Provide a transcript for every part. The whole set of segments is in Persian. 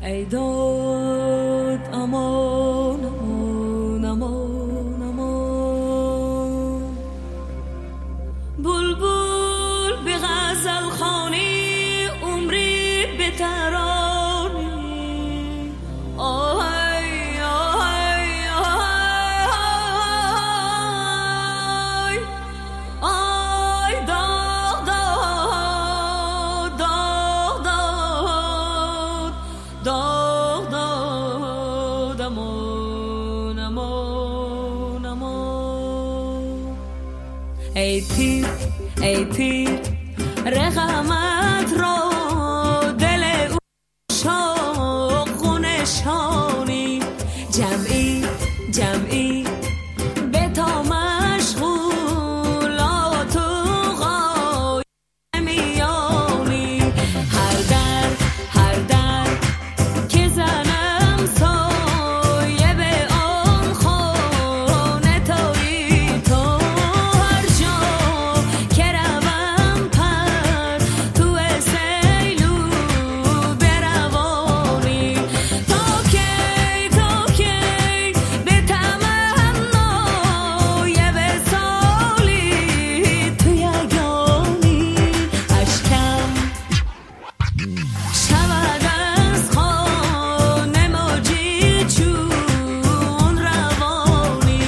ای داد امان امان امان امان. بلبل به غزل خوانی عمری به ترانه. آهای آهای آهای آی داغ داد داغ داد داغ داد امان امان امان. ای پیر رقمت را دل او شاق نشانی. جمعی به تا مشغولات و غای میانی. هر در که زنم سایه به آن خانه تویی تو. هر جا که روم پر تو سیلو بروانی. تا کی به تمنای وصالی تو یگانی. اشکم شود از خانه موجی چون روانی.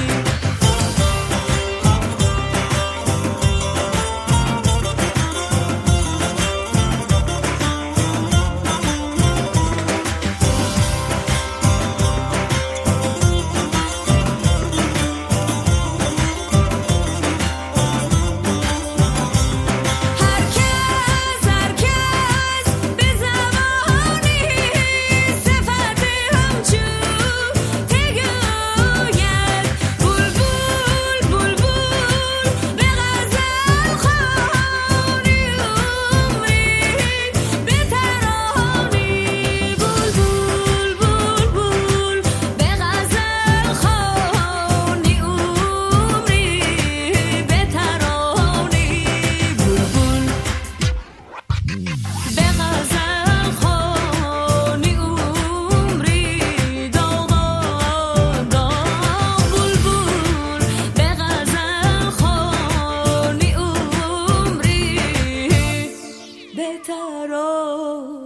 هر کس به زبانی صفت همچو تگوید. بلبل به غزل خوانی عمری به ترانی. بلبل به غزل خوانی عمری به ترانی. بلبل به غزل خوانی عمری داغ داغ. بلبل به غزل خوانی عمری به ترانی.